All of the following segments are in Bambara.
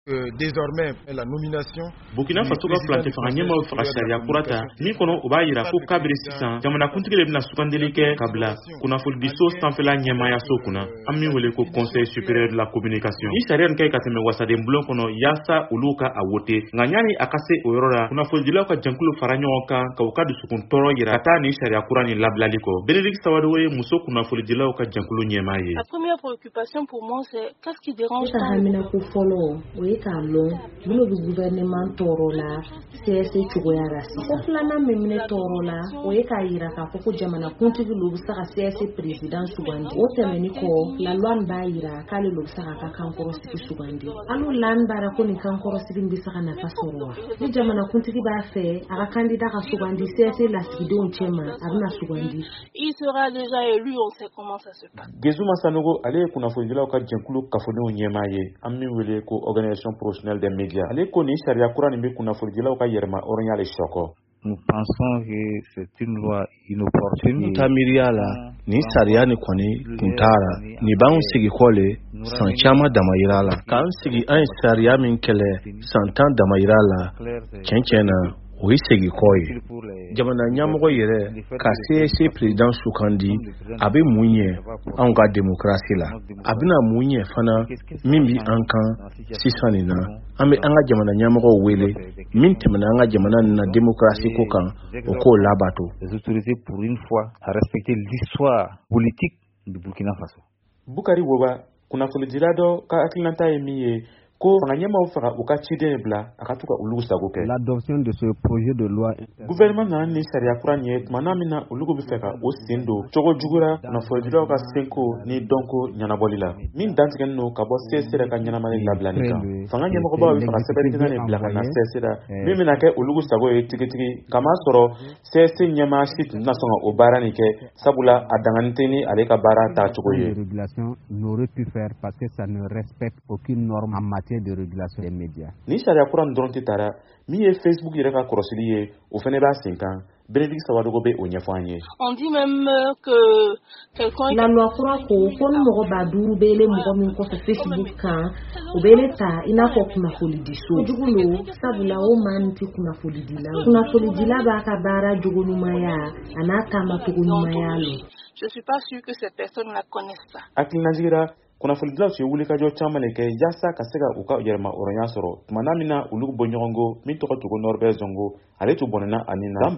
désormais la nomination Burkina Faso ka plante fanga ɲɛmaaw faga sariya kura ta min kɔnɔ u b'a yira ko kabiri sisan jamanakuntigi de bɛna sugandili kɛ ka bila kunnafonidiso sanfɛla ɲɛmaayaso kunna an min wele ko Conseil supérieur de la communication. Ni sariya nin kɛ ka tɛmɛ wasaden bulon kɔnɔ yaasa olu ka a wote nka ɲani a ka se o yɔrɔ la kunnafonidilaw ka jɛnkulu fara ɲɔgɔn kan ka u ka dusukun tɔɔrɔ yira ka taa ni sariya kura ni labilali kɔ. Bénédicte Sawadogo ye muso kunnafonidilaw ka jɛnkulu ɲɛmaa ye. La première préoccupation pour moi c'est qu'est-ce qui dérange tant hamina ko fɔlɔ o ye k'a lɔn minnu bɛ gouvernement tɔɔrɔ la CSE cogoya la sisan. Ko filanan min minɛ tɔɔrɔ la o ye k'a yira k'a fɔ ko jamanakuntigi lo bɛ se ka CSE président sugandi. O tɛmɛni kɔ la loi b'a yira k'ale lo bɛ se k'a ka kankɔrɔsigi sugandi. Hali lan baara ko nin kankɔrɔsigi bɛ se ka nafa sɔrɔ wa? Ni jamanakuntigi b'a fɛ a ka candidat ka sugandi CSE lasigidenw cɛma a bɛna sugandi. Il sera déjà élu, on sait comment ça se passe. Gezuma Sanogo ale ye kunnafonidilaw ka jɛnkulu kafodenw ɲɛmaa ye an min wele ko organisation professionnelle des médias. Ale ko ni sariya kura nin bɛ kunnafonidilaw ka yɛrɛma hɔrɔnya le sɔkɔ. Nous pensons que c'est une loi inopportune. Tamiriya la ni sariya ni kɔni kun tara ni b'anw sigi kɔ le san caman damayira la k'an sigi an ye sariya min kɛlɛ san 10 damayira la tiɲɛ na o ye segi kɔ ye. Jamana ɲɛmɔgɔ yɛrɛ ka CSE président sugandi a bɛ mun ɲɛ anw ka démocratie la a bɛna mun ɲɛ fana min bi an kan sisan nin na an bɛ an ka jamana ɲɛmɔgɔw wele min tɛmɛna an ka jamana nin na démocratie ko kan o k'o labato. Les autorités pour une fois à respecter l'histoire politique du Burkina Faso. Bukari Woba kunnafonidila dɔ ka hakilinata ye min ye ko fanga ɲɛmaaw faga u ka ciden bila a ka to ka olu sago kɛ. L'adoption de ce projet de loi. Gouvernement nana ni sariya kura nin ye tuma min na olu bɛ fɛ ka o sen don cogo jugura kunnafonidilaw ka senko ni dɔnko ɲɛnabɔli la min dantigɛlen don ka bɔ CSE ka ɲɛnamali labilali kan. Fanga ɲɛmɔgɔbaw bɛ fɛ ka sɛbɛnnikan de bila ka na CSE min bɛna kɛ olu sago ye tigitigi kama sɔrɔ CSE ɲɛmaa si tun tɛna sɔn ka o baara nin kɛ sabula a danganin tɛ ni ale ka baara taacogo ye. Régulation n'aurait pu faire parce que ça ne respecte aucune norme en matière de régulation des médias. Ni sariya kura nin dɔrɔn tɛ tara min ye Facebook yɛrɛ ka kɔrɔsili ye o fana b'a sen kan. Bénédicte Sawadogo bɛ o ɲɛfɔ an ye. On dit même que quelqu'un la loi kura ko ko ni mɔgɔ ba duuru bɛ le mɔgɔ min kɔfɛ Facebook kan o bɛ le ta i n'a fɔ kunnafonidiso jugu lo sabula o maa min tɛ kunnafonidila b'a ka baara jogo ɲumanya a n'a taamacogo ɲumanya lo. Je suis pas sûre que ces personnes la connaissent ça. Hakilinajigira kunnafonidilaw tun ye wulikajɔ caman de kɛ yaasa ka se ka u ka yɛrɛma hɔrɔnya sɔrɔ tuma min na olu bɔ ɲɔgɔnko min tɔgɔ tugu Norbert Zongo ale tun bɔnɛna ani na san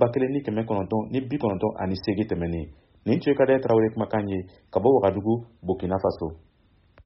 1998 tɛmɛnen nin tun ye Kadaye Tarawele kumakan ye ka bɔ Wagadugu Burkina Faso.